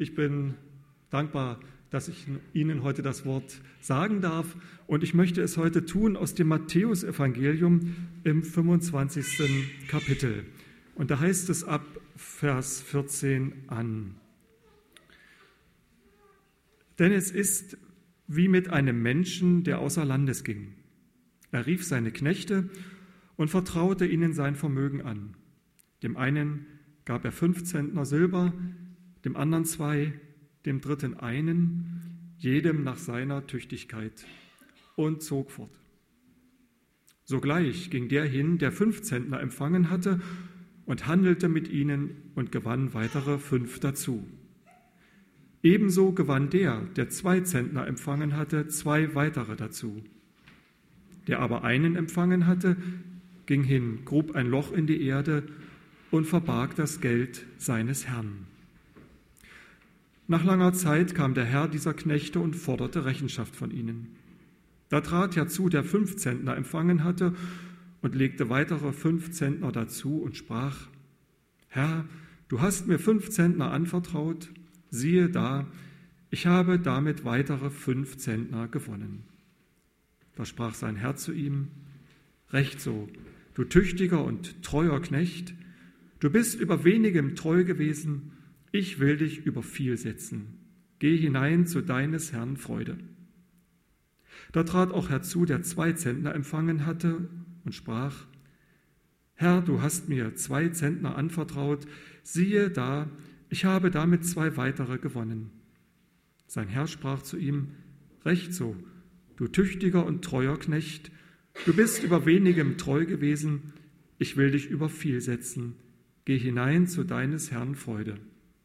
Ich bin dankbar, dass ich Ihnen heute das Wort sagen darf. Und ich möchte es heute tun aus dem Matthäusevangelium im 25. Kapitel. Und da heißt es ab Vers 14 an. Denn es ist wie mit einem Menschen, der außer Landes ging. Er rief seine Knechte und vertraute ihnen sein Vermögen an. Dem einen gab er 5 Zentner Silber, dem anderen 2, dem dritten 1, jedem nach seiner Tüchtigkeit, und zog fort. Sogleich ging der hin, der 5 Zentner empfangen hatte, und handelte mit ihnen und gewann weitere 5 dazu. Ebenso gewann der 2 Zentner empfangen hatte, 2 weitere dazu. Der aber einen empfangen hatte, ging hin, grub ein Loch in die Erde und verbarg das Geld seines Herrn. Nach langer Zeit kam der Herr dieser Knechte und forderte Rechenschaft von ihnen. Da trat herzu, der 5 Zentner empfangen hatte, und legte weitere 5 Zentner dazu und sprach: Herr, du hast mir 5 Zentner anvertraut, siehe da, ich habe damit weitere 5 Zentner gewonnen. Da sprach sein Herr zu ihm: Recht so, du tüchtiger und treuer Knecht, du bist über wenigem treu gewesen, ich will dich über viel setzen. Geh hinein zu deines Herrn Freude. Da trat auch herzu, der 2 Zentner empfangen hatte, und sprach: Herr, du hast mir 2 Zentner anvertraut, siehe da, ich habe damit 2 weitere gewonnen. Sein Herr sprach zu ihm: Recht so, du tüchtiger und treuer Knecht, du bist über wenigem treu gewesen, ich will dich über viel setzen. Geh hinein zu deines Herrn Freude.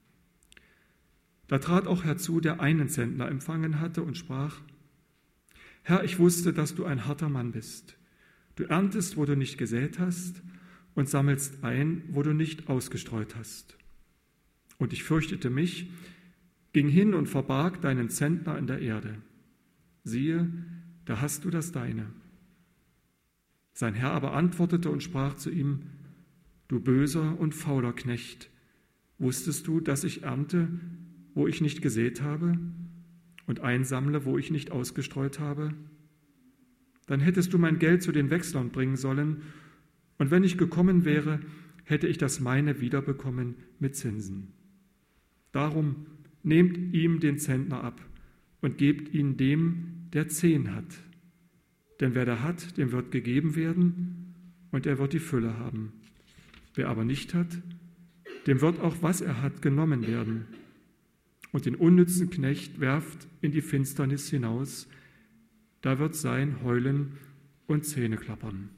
Da trat auch herzu, der 1 Zentner empfangen hatte, und sprach: Herr, ich wusste, dass du ein harter Mann bist. Du erntest, wo du nicht gesät hast, und sammelst ein, wo du nicht ausgestreut hast. Und ich fürchtete mich, ging hin und verbarg deinen Zentner in der Erde. Siehe, da hast du das Deine. Sein Herr aber antwortete und sprach zu ihm: Du böser und fauler Knecht, wusstest du, dass ich ernte, wo ich nicht gesät habe, und einsammle, wo ich nicht ausgestreut habe? Dann hättest du mein Geld zu den Wechslern bringen sollen, und wenn ich gekommen wäre, hätte ich das meine wiederbekommen mit Zinsen. Darum nehmt ihm den Zentner ab und gebt ihn dem, der 10 hat. Denn wer da hat, dem wird gegeben werden, und er wird die Fülle haben. Wer aber nicht hat, dem wird auch, was er hat, genommen werden. Und den unnützen Knecht werft in die Finsternis hinaus, da wird sein Heulen und Zähneklappern.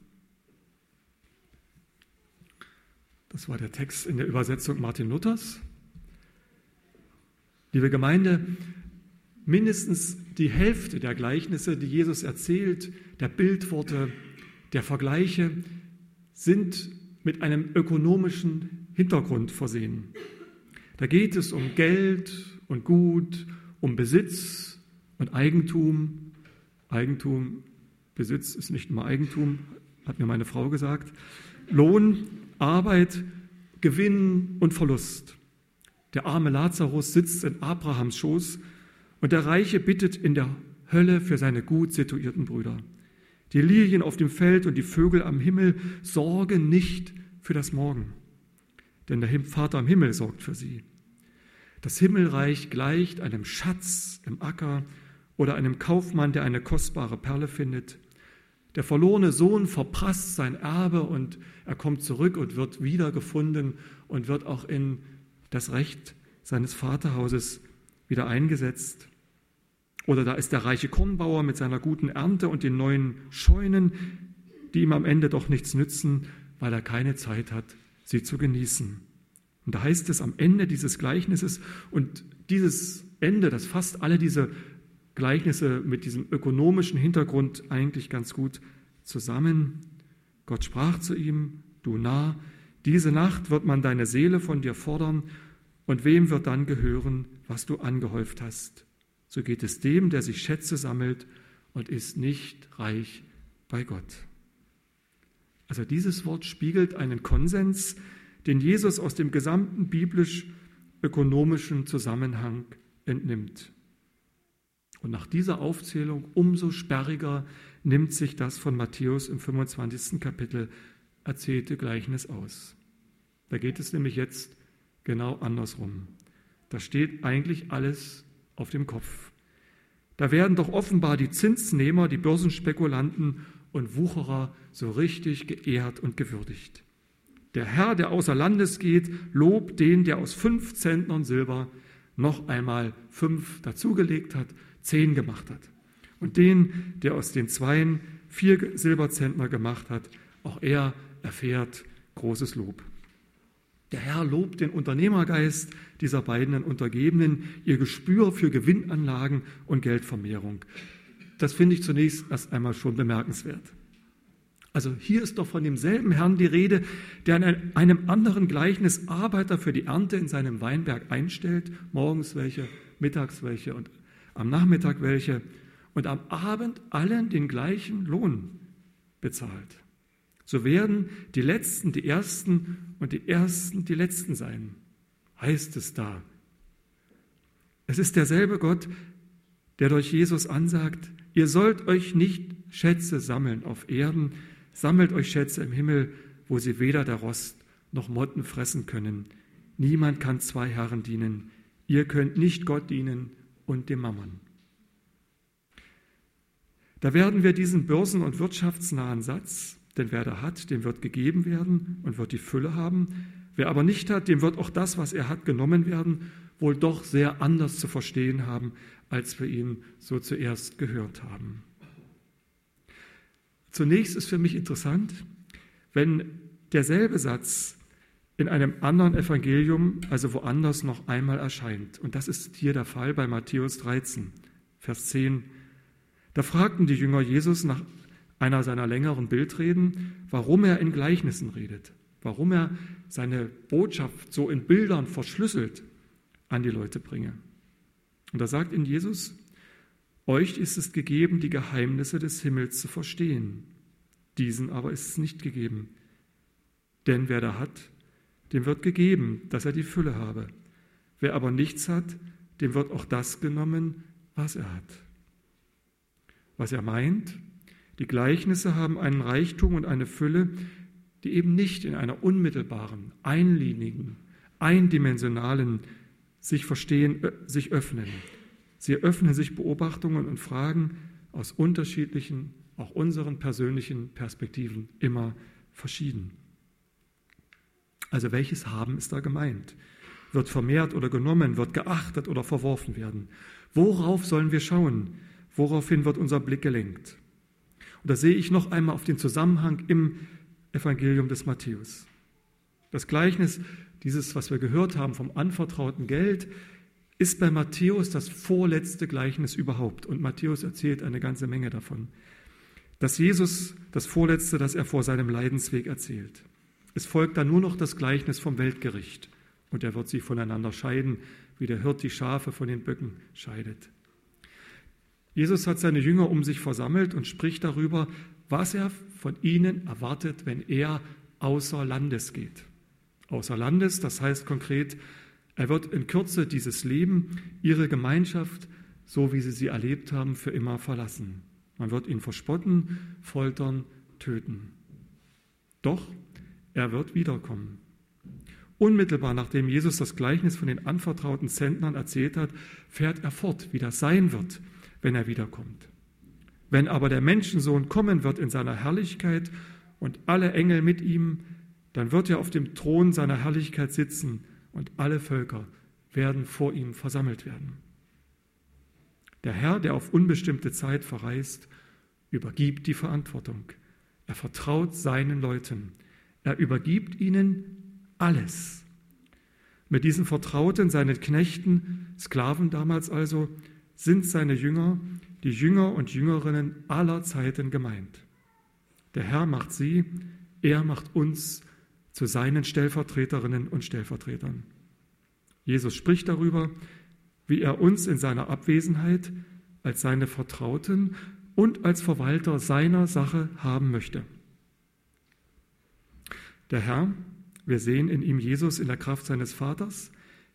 Das war der Text in der Übersetzung Martin Luthers. Liebe Gemeinde, mindestens die Hälfte der Gleichnisse, die Jesus erzählt, der Bildworte, der Vergleiche, sind mit einem ökonomischen Hintergrund versehen. Da geht es um Geld und Gut, um Besitz und Eigentum. Eigentum, Besitz ist nicht immer Eigentum, hat mir meine Frau gesagt. Lohn, Arbeit, Gewinn und Verlust. Der arme Lazarus sitzt in Abrahams Schoß und der Reiche bittet in der Hölle für seine gut situierten Brüder. Die Lilien auf dem Feld und die Vögel am Himmel sorgen nicht für das Morgen, denn der Vater im Himmel sorgt für sie. Das Himmelreich gleicht einem Schatz im Acker oder einem Kaufmann, der eine kostbare Perle findet. Der verlorene Sohn verprasst sein Erbe und er kommt zurück und wird wiedergefunden und wird auch in das Recht seines Vaterhauses wieder eingesetzt. Oder da ist der reiche Kornbauer mit seiner guten Ernte und den neuen Scheunen, die ihm am Ende doch nichts nützen, weil er keine Zeit hat, sie zu genießen. Und da heißt es am Ende dieses Gleichnisses, und dieses Ende, das fasst alle diese Gleichnisse mit diesem ökonomischen Hintergrund eigentlich ganz gut zusammen. Gott sprach zu ihm: Du Narr, diese Nacht wird man deine Seele von dir fordern, und wem wird dann gehören, was du angehäuft hast? So geht es dem, der sich Schätze sammelt und ist nicht reich bei Gott. Also dieses Wort spiegelt einen Konsens, den Jesus aus dem gesamten biblisch ökonomischen Zusammenhang entnimmt. Und nach dieser Aufzählung umso sperriger nimmt sich das von Matthäus im 25. Kapitel erzählte Gleichnis aus. Da geht es nämlich jetzt genau andersrum. Da steht eigentlich alles auf dem Kopf. Da werden doch offenbar die Zinsnehmer, die Börsenspekulanten und Wucherer so richtig geehrt und gewürdigt. Der Herr, der außer Landes geht, lobt den, der aus 5 Zentnern Silber noch einmal 5 dazugelegt hat, 10 gemacht hat. Und den, der aus den 2 4 Silberzentner gemacht hat, auch er erfährt großes Lob. Der Herr lobt den Unternehmergeist dieser beiden Untergebenen, ihr Gespür für Gewinnanlagen und Geldvermehrung. Das finde ich zunächst erst einmal schon bemerkenswert. Also hier ist doch von demselben Herrn die Rede, der in einem anderen Gleichnis Arbeiter für die Ernte in seinem Weinberg einstellt, morgens welche, mittags welche und am Nachmittag welche, und am Abend allen den gleichen Lohn bezahlt. So werden die Letzten die Ersten und die Ersten die Letzten sein, heißt es da. Es ist derselbe Gott, der durch Jesus ansagt, ihr sollt euch nicht Schätze sammeln auf Erden, sammelt euch Schätze im Himmel, wo sie weder der Rost noch Motten fressen können. Niemand kann 2 Herren dienen. Ihr könnt nicht Gott dienen und dem Mammon. Da werden wir diesen börsen- und wirtschaftsnahen Satz, denn wer da hat, dem wird gegeben werden und wird die Fülle haben. Wer aber nicht hat, dem wird auch das, was er hat, genommen werden, wohl doch sehr anders zu verstehen haben, als wir ihn so zuerst gehört haben. Zunächst ist für mich interessant, wenn derselbe Satz in einem anderen Evangelium, also woanders, noch einmal erscheint. Und das ist hier der Fall bei Matthäus 13, Vers 10. Da fragten die Jünger Jesus nach einer seiner längeren Bildreden, warum er in Gleichnissen redet, warum er seine Botschaft so in Bildern verschlüsselt an die Leute bringe. Und da sagt ihnen Jesus, euch ist es gegeben, die Geheimnisse des Himmels zu verstehen. Diesen aber ist es nicht gegeben. Denn wer da hat, dem wird gegeben, dass er die Fülle habe. Wer aber nichts hat, dem wird auch das genommen, was er hat. Was er meint, die Gleichnisse haben einen Reichtum und eine Fülle, die eben nicht in einer unmittelbaren, einlinigen, eindimensionalen sich öffnen. Sie öffnen sich Beobachtungen und Fragen aus unterschiedlichen, auch unseren persönlichen Perspektiven, immer verschieden. Also welches Haben ist da gemeint? Wird vermehrt oder genommen, wird geachtet oder verworfen werden? Worauf sollen wir schauen? Woraufhin wird unser Blick gelenkt? Und da sehe ich noch einmal auf den Zusammenhang im Evangelium des Matthäus. Das Gleichnis, dieses, was wir gehört haben vom anvertrauten Geld, ist bei Matthäus das vorletzte Gleichnis überhaupt. Und Matthäus erzählt eine ganze Menge davon. Dass Jesus das vorletzte, das er vor seinem Leidensweg erzählt. Es folgt dann nur noch das Gleichnis vom Weltgericht. Und er wird sie voneinander scheiden, wie der Hirt die Schafe von den Böcken scheidet. Jesus hat seine Jünger um sich versammelt und spricht darüber, was er von ihnen erwartet, wenn er außer Landes geht. Außer Landes, das heißt konkret, er wird in Kürze dieses Leben, ihre Gemeinschaft, so wie sie erlebt haben, für immer verlassen. Man wird ihn verspotten, foltern, töten. Doch er wird wiederkommen. Unmittelbar nachdem Jesus das Gleichnis von den anvertrauten Zentnern erzählt hat, fährt er fort, wie das sein wird, wenn er wiederkommt. Wenn aber der Menschensohn kommen wird in seiner Herrlichkeit und alle Engel mit ihm, dann wird er auf dem Thron seiner Herrlichkeit sitzen und alle Völker werden vor ihm versammelt werden. Der Herr, der auf unbestimmte Zeit verreist, übergibt die Verantwortung. Er vertraut seinen Leuten. Er übergibt ihnen alles. Mit diesen Vertrauten, seinen Knechten, Sklaven damals also, sind seine Jünger, die Jünger und Jüngerinnen aller Zeiten gemeint. Der Herr macht sie, er macht uns zu seinen Stellvertreterinnen und Stellvertretern. Jesus spricht darüber, wie er uns in seiner Abwesenheit als seine Vertrauten und als Verwalter seiner Sache haben möchte. Der Herr, wir sehen in ihm Jesus in der Kraft seines Vaters,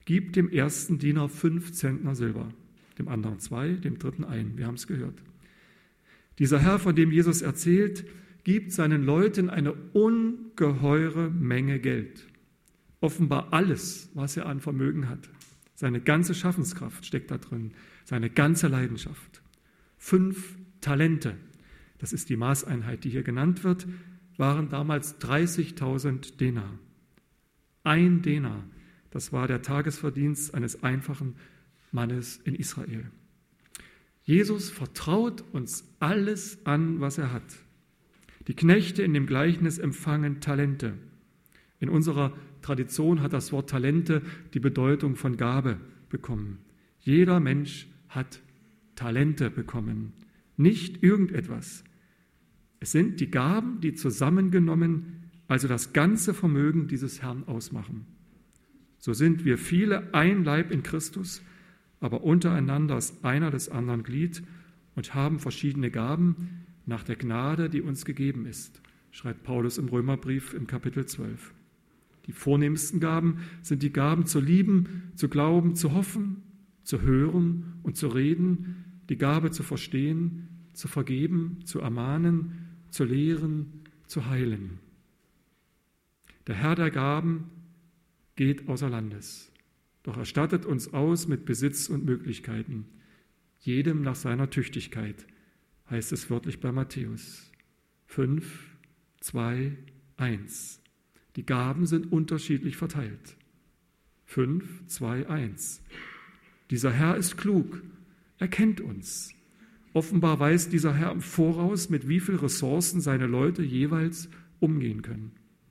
Gib dem ersten Diener 5 Zentner Silber, dem anderen 2, dem dritten 1. Wir haben es gehört. Dieser Herr, von dem Jesus erzählt, gibt seinen Leuten eine ungeheure Menge Geld. Offenbar alles, was er an Vermögen hat. Seine ganze Schaffenskraft steckt da drin, seine ganze Leidenschaft. 5 Talente, das ist die Maßeinheit, die hier genannt wird, waren damals 30.000 Denar. 1 Denar, das war der Tagesverdienst eines einfachen Mannes in Israel. Jesus vertraut uns alles an, was er hat. Die Knechte in dem Gleichnis empfangen Talente. In unserer Tradition hat das Wort Talente die Bedeutung von Gabe bekommen. Jeder Mensch hat Talente bekommen, nicht irgendetwas. Es sind die Gaben, die zusammengenommen, also das ganze Vermögen dieses Herrn ausmachen. So sind wir viele ein Leib in Christus, aber untereinander ist einer des anderen Glied und haben verschiedene Gaben nach der Gnade, die uns gegeben ist, schreibt Paulus im Römerbrief im Kapitel 12. Die vornehmsten Gaben sind die Gaben zu lieben, zu glauben, zu hoffen, zu hören und zu reden, die Gabe zu verstehen, zu vergeben, zu ermahnen, zu lehren, zu heilen. Der Herr der Gaben geht außer Landes, doch er stattet uns aus mit Besitz und Möglichkeiten, jedem nach seiner Tüchtigkeit, heißt es wörtlich bei Matthäus 5, 2, 1. Die Gaben sind unterschiedlich verteilt. 5, 2, 1. Dieser Herr ist klug, er kennt uns. Offenbar weiß dieser Herr im Voraus, mit wie vielen Ressourcen seine Leute jeweils umgehen können.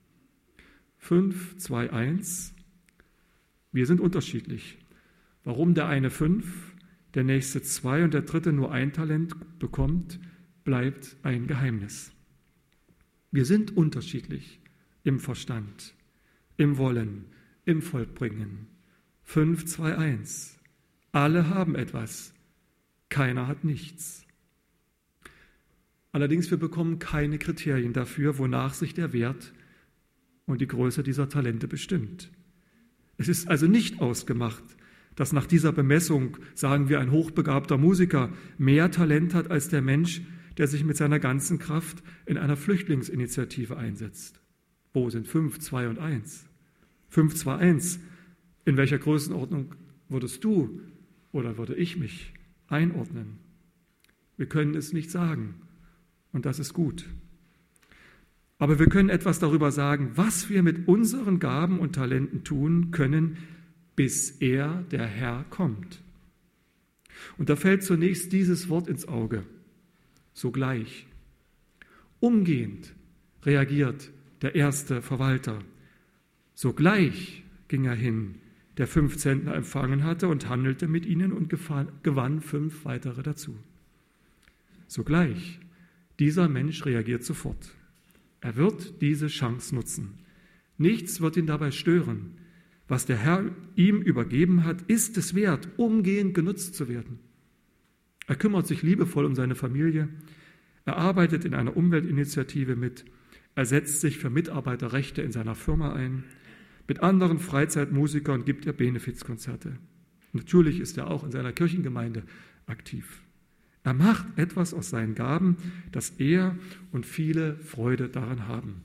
5, 2, 1. Wir sind unterschiedlich. Warum der eine 5, der nächste 2 und der dritte nur 1 Talent bekommt, bleibt ein Geheimnis. Wir sind unterschiedlich im Verstand, im Wollen, im Vollbringen. 5, 2, 1. Alle haben etwas, keiner hat nichts. Allerdings, wir bekommen keine Kriterien dafür, wonach sich der Wert und die Größe dieser Talente bestimmt. Es ist also nicht ausgemacht, dass nach dieser Bemessung, sagen wir, ein hochbegabter Musiker mehr Talent hat als der Mensch, der sich mit seiner ganzen Kraft in einer Flüchtlingsinitiative einsetzt. Wo sind 5, 2 und 1? 5, 2, 1. In welcher Größenordnung würdest du oder würde ich mich einordnen? Wir können es nicht sagen und das ist gut. Aber wir können etwas darüber sagen, was wir mit unseren Gaben und Talenten tun können, bis er, der Herr, kommt. Und da fällt zunächst dieses Wort ins Auge, sogleich. Umgehend reagiert der erste Verwalter. Sogleich ging er hin, der 5 Zentner empfangen hatte und handelte mit ihnen und gewann 5 weitere dazu. Sogleich, dieser Mensch reagiert sofort. Er wird diese Chance nutzen. Nichts wird ihn dabei stören. Was der Herr ihm übergeben hat, ist es wert, umgehend genutzt zu werden. Er kümmert sich liebevoll um seine Familie. Er arbeitet in einer Umweltinitiative mit. Er setzt sich für Mitarbeiterrechte in seiner Firma ein. Mit anderen Freizeitmusikern gibt er Benefizkonzerte. Natürlich ist er auch in seiner Kirchengemeinde aktiv. Er macht etwas aus seinen Gaben, dass er und viele Freude daran haben.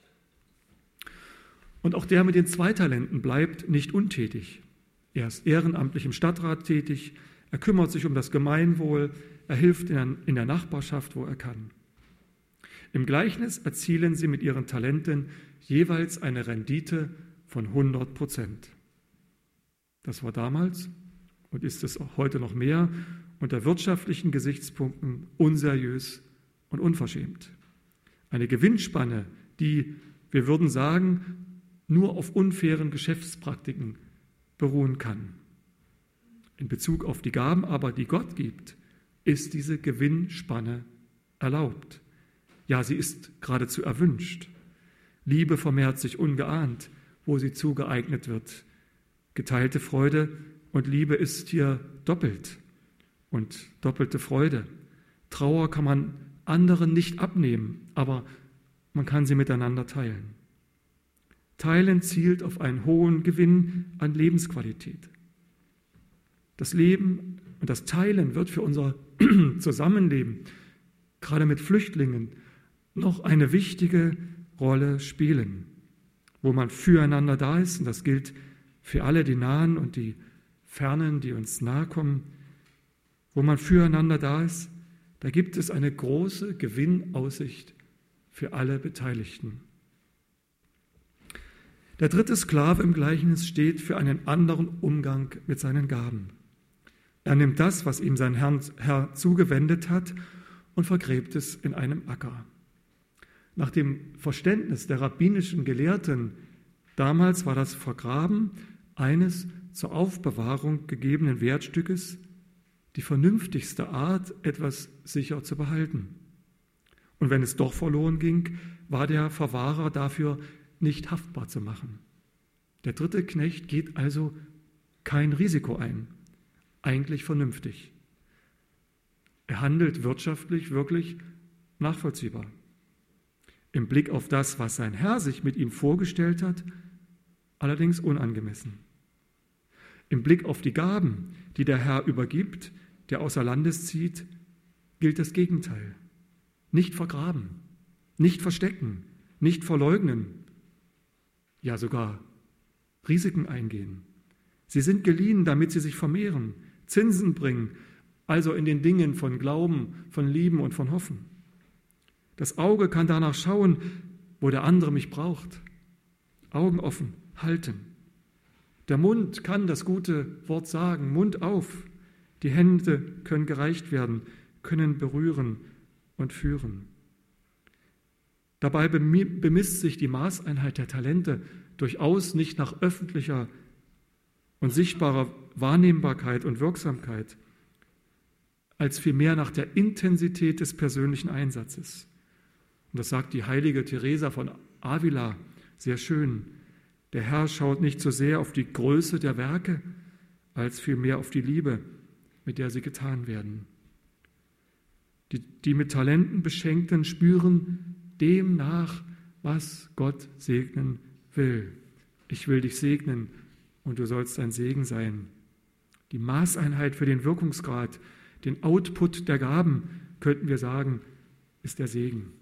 Und auch der mit den 2 Talenten bleibt nicht untätig. Er ist ehrenamtlich im Stadtrat tätig, er kümmert sich um das Gemeinwohl, er hilft in der Nachbarschaft, wo er kann. Im Gleichnis erzielen sie mit ihren Talenten jeweils eine Rendite von 100%. Das war damals und ist es auch heute noch mehr unter wirtschaftlichen Gesichtspunkten unseriös und unverschämt. Eine Gewinnspanne, die, wir würden sagen, nur auf unfairen Geschäftspraktiken beruhen kann. In Bezug auf die Gaben aber, die Gott gibt, ist diese Gewinnspanne erlaubt. Ja, sie ist geradezu erwünscht. Liebe vermehrt sich ungeahnt, wo sie zugeeignet wird. Geteilte Freude und Liebe ist hier doppelt und doppelte Freude. Trauer kann man anderen nicht abnehmen, aber man kann sie miteinander teilen. Teilen zielt auf einen hohen Gewinn an Lebensqualität. Das Leben und das Teilen wird für unser Zusammenleben, gerade mit Flüchtlingen, noch eine wichtige Rolle spielen, wo man füreinander da ist, und das gilt für alle, die Nahen und die Fernen, die uns nahe kommen, wo man füreinander da ist, da gibt es eine große Gewinnaussicht für alle Beteiligten. Der dritte Sklave im Gleichnis steht für einen anderen Umgang mit seinen Gaben. Er nimmt das, was ihm sein Herr zugewendet hat, und vergräbt es in einem Acker. Nach dem Verständnis der rabbinischen Gelehrten damals war das Vergraben eines zur Aufbewahrung gegebenen Wertstückes die vernünftigste Art, etwas sicher zu behalten. Und wenn es doch verloren ging, war der Verwahrer dafür nicht haftbar zu machen. Der dritte Knecht geht also kein Risiko ein, eigentlich vernünftig. Er handelt wirtschaftlich wirklich nachvollziehbar. Im Blick auf das, was sein Herr sich mit ihm vorgestellt hat, allerdings unangemessen. Im Blick auf die Gaben, die der Herr übergibt, der außer Landes zieht, gilt das Gegenteil. Nicht vergraben, nicht verstecken, nicht verleugnen, ja sogar Risiken eingehen. Sie sind geliehen, damit sie sich vermehren, Zinsen bringen, also in den Dingen von Glauben, von Lieben und von Hoffen. Das Auge kann danach schauen, wo der andere mich braucht. Augen offen, halten. Der Mund kann das gute Wort sagen, Mund auf. Die Hände können gereicht werden, können berühren und führen. Dabei bemisst sich die Maßeinheit der Talente durchaus nicht nach öffentlicher und sichtbarer Wahrnehmbarkeit und Wirksamkeit, als vielmehr nach der Intensität des persönlichen Einsatzes. Und das sagt die heilige Teresa von Avila sehr schön. Der Herr schaut nicht so sehr auf die Größe der Werke, als vielmehr auf die Liebe, mit der sie getan werden. Die mit Talenten Beschenkten spüren dem nach, was Gott segnen will. Ich will dich segnen und du sollst ein Segen sein. Die Maßeinheit für den Wirkungsgrad, den Output der Gaben, könnten wir sagen, ist der Segen.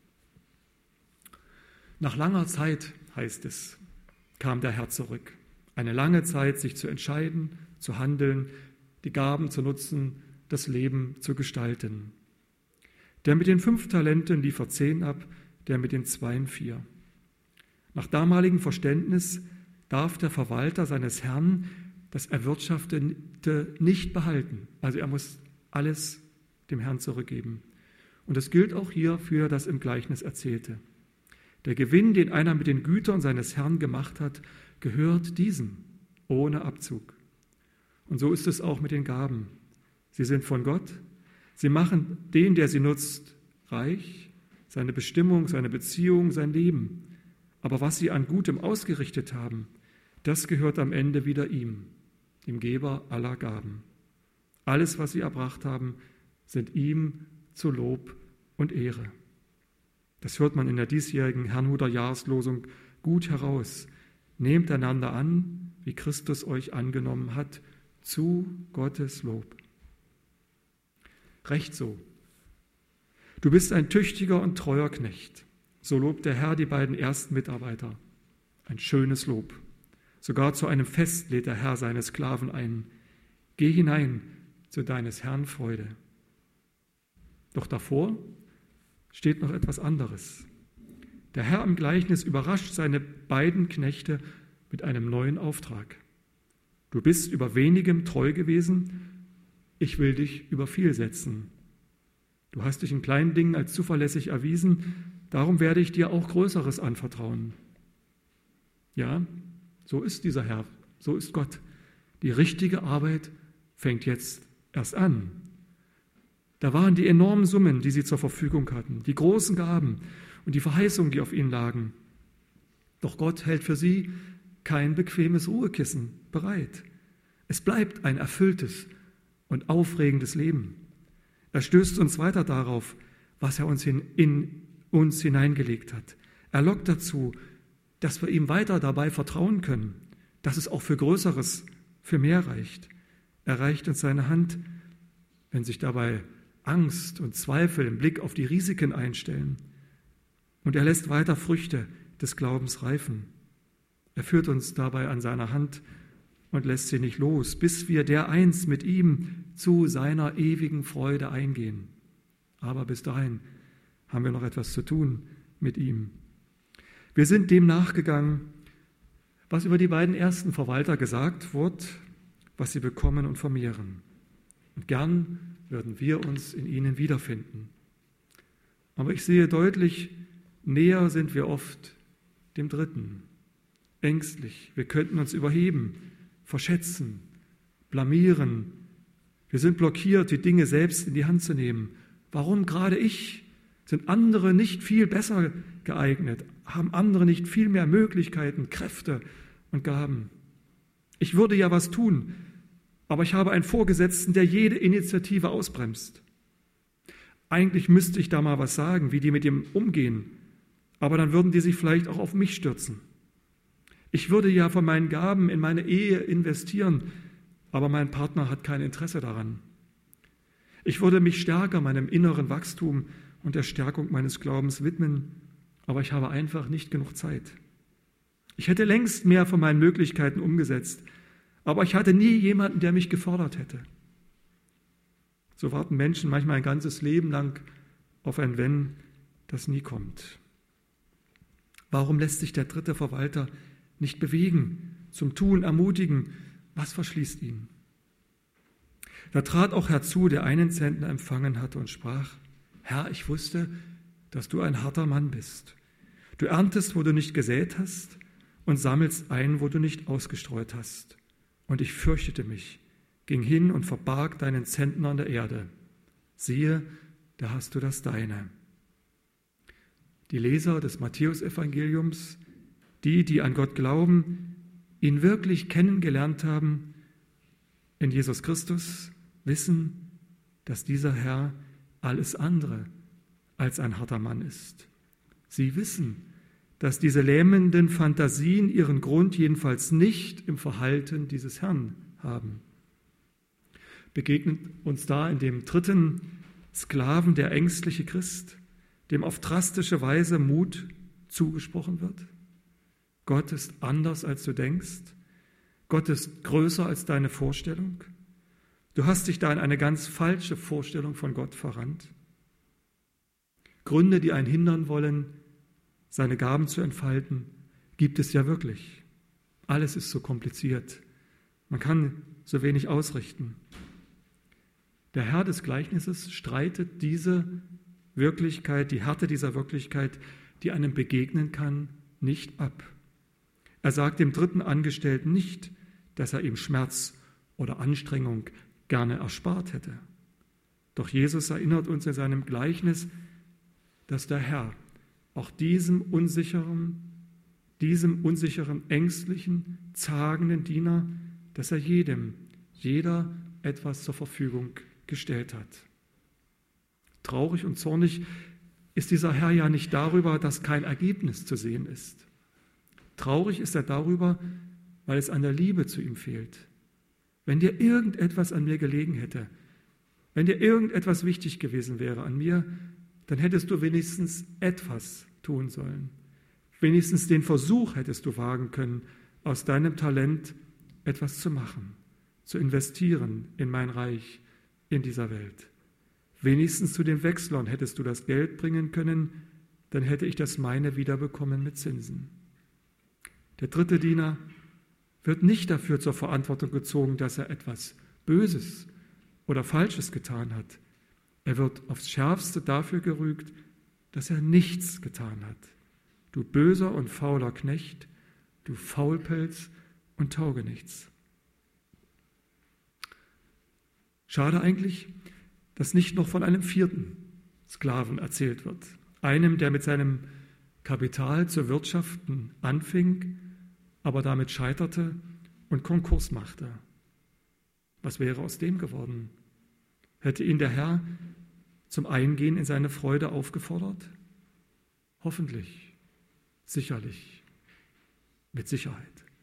Nach langer Zeit, heißt es, kam der Herr zurück. Eine lange Zeit, sich zu entscheiden, zu handeln, die Gaben zu nutzen, das Leben zu gestalten. Der mit den 5 Talenten liefert 10 ab, der mit den 2 4. Nach damaligem Verständnis darf der Verwalter seines Herrn das Erwirtschaftete nicht behalten. Also er muss alles dem Herrn zurückgeben. Und das gilt auch hier für das im Gleichnis Erzählte. Der Gewinn, den einer mit den Gütern seines Herrn gemacht hat, gehört diesem, ohne Abzug. Und so ist es auch mit den Gaben. Sie sind von Gott. Sie machen den, der sie nutzt, reich, seine Bestimmung, seine Beziehung, sein Leben. Aber was sie an Gutem ausgerichtet haben, das gehört am Ende wieder ihm, dem Geber aller Gaben. Alles, was sie erbracht haben, sind ihm zu Lob und Ehre. Das hört man in der diesjährigen Herrnhuter Jahreslosung gut heraus. Nehmt einander an, wie Christus euch angenommen hat, zu Gottes Lob. Recht so. Du bist ein tüchtiger und treuer Knecht. So lobt der Herr die beiden ersten Mitarbeiter. Ein schönes Lob. Sogar zu einem Fest lädt der Herr seine Sklaven ein. Geh hinein zu deines Herrn Freude. Doch davor steht noch etwas anderes. Der Herr im Gleichnis überrascht seine beiden Knechte mit einem neuen Auftrag. Du bist über wenigem treu gewesen, ich will dich über viel setzen. Du hast dich in kleinen Dingen als zuverlässig erwiesen, darum werde ich dir auch Größeres anvertrauen. Ja, so ist dieser Herr, so ist Gott. Die richtige Arbeit fängt jetzt erst an. Da waren die enormen Summen, die sie zur Verfügung hatten, die großen Gaben und die Verheißungen, die auf ihnen lagen. Doch Gott hält für sie kein bequemes Ruhekissen bereit. Es bleibt ein erfülltes und aufregendes Leben. Er stößt uns weiter darauf, was er uns in uns hineingelegt hat. Er lockt dazu, dass wir ihm weiter dabei vertrauen können, dass es auch für Größeres, für mehr reicht. Er reicht uns seine Hand, wenn sich dabei Angst und Zweifel im Blick auf die Risiken einstellen. Und er lässt weiter Früchte des Glaubens reifen. Er führt uns dabei an seiner Hand und lässt sie nicht los, bis wir dereinst mit ihm zu seiner ewigen Freude eingehen. Aber bis dahin haben wir noch etwas zu tun mit ihm. Wir sind dem nachgegangen, was über die beiden ersten Verwalter gesagt wird, was sie bekommen und vermehren. Und gern würden wir uns in ihnen wiederfinden. Aber ich sehe deutlich, näher sind wir oft dem Dritten. Ängstlich, wir könnten uns überheben, verschätzen, blamieren. Wir sind blockiert, die Dinge selbst in die Hand zu nehmen. Warum gerade ich? Sind andere nicht viel besser geeignet? Haben andere nicht viel mehr Möglichkeiten, Kräfte und Gaben? Ich würde ja was tun, aber ich habe einen Vorgesetzten, der jede Initiative ausbremst. Eigentlich müsste ich da mal was sagen, wie die mit ihm umgehen, aber dann würden die sich vielleicht auch auf mich stürzen. Ich würde ja von meinen Gaben in meine Ehe investieren, aber mein Partner hat kein Interesse daran. Ich würde mich stärker meinem inneren Wachstum und der Stärkung meines Glaubens widmen, aber ich habe einfach nicht genug Zeit. Ich hätte längst mehr von meinen Möglichkeiten umgesetzt, aber ich hatte nie jemanden, der mich gefordert hätte. So warten Menschen manchmal ein ganzes Leben lang auf ein Wenn, das nie kommt. Warum lässt sich der dritte Verwalter nicht bewegen, zum Tun ermutigen? Was verschließt ihn? Da trat auch herzu, der einen Zentner empfangen hatte und sprach: Herr, ich wusste, dass du ein harter Mann bist. Du erntest, wo du nicht gesät hast, und sammelst ein, wo du nicht ausgestreut hast. Und ich fürchtete mich, ging hin und verbarg deinen Zentner an der Erde. Siehe, da hast du das Deine. Die Leser des Matthäusevangeliums, die an Gott glauben, ihn wirklich kennengelernt haben in Jesus Christus, wissen, dass dieser Herr alles andere als ein harter Mann ist. Sie wissen, dass diese lähmenden Fantasien ihren Grund jedenfalls nicht im Verhalten dieses Herrn haben. Begegnet uns da in dem dritten Sklaven der ängstliche Christ, dem auf drastische Weise Mut zugesprochen wird? Gott ist anders, als du denkst. Gott ist größer als deine Vorstellung. Du hast dich da in eine ganz falsche Vorstellung von Gott verrannt. Gründe, die einen hindern wollen, seine Gaben zu entfalten, gibt es ja wirklich. Alles ist so kompliziert. Man kann so wenig ausrichten. Der Herr des Gleichnisses streitet diese Wirklichkeit, die Härte dieser Wirklichkeit, die einem begegnen kann, nicht ab. Er sagt dem dritten Angestellten nicht, dass er ihm Schmerz oder Anstrengung gerne erspart hätte. Doch Jesus erinnert uns in seinem Gleichnis, dass der Herr auch diesem unsicheren, ängstlichen, zagenden Diener, dass er jeder etwas zur Verfügung gestellt hat. Traurig und zornig ist dieser Herr ja nicht darüber, dass kein Ergebnis zu sehen ist. Traurig ist er darüber, weil es an der Liebe zu ihm fehlt. Wenn dir irgendetwas an mir gelegen hätte, wenn dir irgendetwas wichtig gewesen wäre an mir, dann hättest du wenigstens etwas tun sollen. Wenigstens den Versuch hättest du wagen können, aus deinem Talent etwas zu machen, zu investieren in mein Reich, in dieser Welt. Wenigstens zu den Wechslern hättest du das Geld bringen können, dann hätte ich das meine wiederbekommen mit Zinsen. Der dritte Diener wird nicht dafür zur Verantwortung gezogen, dass er etwas Böses oder Falsches getan hat. Er wird aufs Schärfste dafür gerügt, dass er nichts getan hat. Du böser und fauler Knecht, du Faulpelz und Taugenichts. Schade eigentlich, dass nicht noch von einem vierten Sklaven erzählt wird. Einem, der mit seinem Kapital zu wirtschaften anfing, aber damit scheiterte und Konkurs machte. Was wäre aus dem geworden? Hätte ihn der Herr zum Eingehen in seine Freude aufgefordert? Hoffentlich, sicherlich. mit Sicherheit.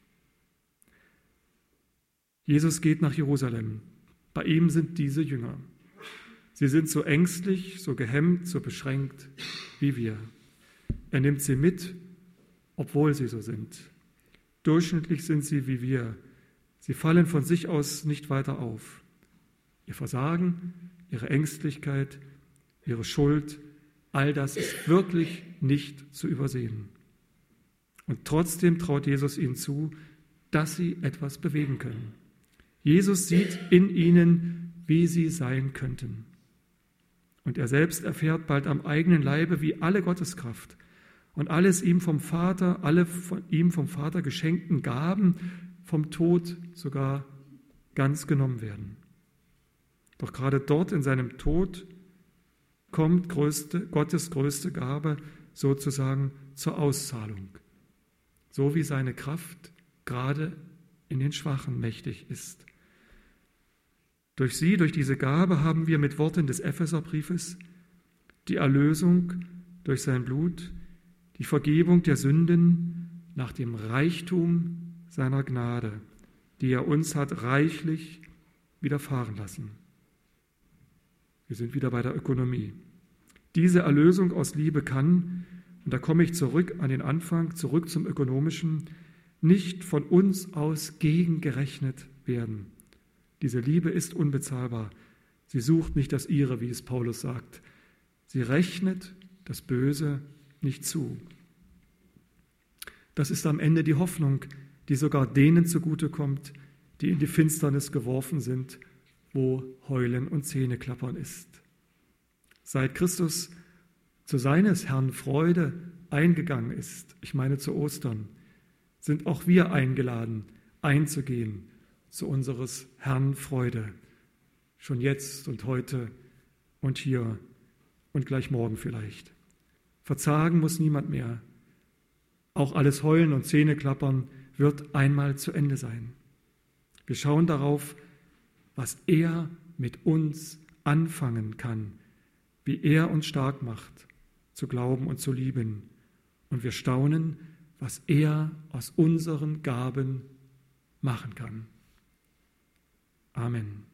Jesus geht nach Jerusalem. Bei ihm sind diese Jünger. Sie sind so ängstlich, so gehemmt, so beschränkt wie wir. Er nimmt sie mit, obwohl sie so sind. Durchschnittlich sind sie wie wir. Sie fallen von sich aus nicht weiter auf. Ihr Versagen, ihre Ängstlichkeit, ihre Schuld, all das ist wirklich nicht zu übersehen. Und trotzdem traut Jesus ihnen zu, dass sie etwas bewegen können. Jesus sieht in ihnen, wie sie sein könnten. Und er selbst erfährt bald am eigenen Leibe, wie alle Gotteskraft und alles ihm vom Vater, alle von ihm vom Vater geschenkten Gaben vom Tod sogar ganz genommen werden. Doch gerade dort in seinem Tod kommt Gottes größte Gabe sozusagen zur Auszahlung, so wie seine Kraft gerade in den Schwachen mächtig ist. Durch sie, durch diese Gabe haben wir mit Worten des Epheserbriefes die Erlösung durch sein Blut, die Vergebung der Sünden nach dem Reichtum seiner Gnade, die er uns hat reichlich widerfahren lassen. Wir sind wieder bei der Ökonomie. Diese Erlösung aus Liebe kann, und da komme ich zurück an den Anfang, zurück zum Ökonomischen, nicht von uns aus gegengerechnet werden. Diese Liebe ist unbezahlbar. Sie sucht nicht das Ihre, wie es Paulus sagt. Sie rechnet das Böse nicht zu. Das ist am Ende die Hoffnung, die sogar denen zugutekommt, die in die Finsternis geworfen sind, wo Heulen und Zähneklappern ist. Seit Christus zu seines Herrn Freude eingegangen ist, ich meine zu Ostern, sind auch wir eingeladen, einzugehen zu unseres Herrn Freude, schon jetzt und heute und hier und gleich morgen vielleicht. Verzagen muss niemand mehr. Auch alles Heulen und Zähneklappern wird einmal zu Ende sein. Wir schauen darauf, was er mit uns anfangen kann, wie er uns stark macht, zu glauben und zu lieben. Und wir staunen, was er aus unseren Gaben machen kann. Amen.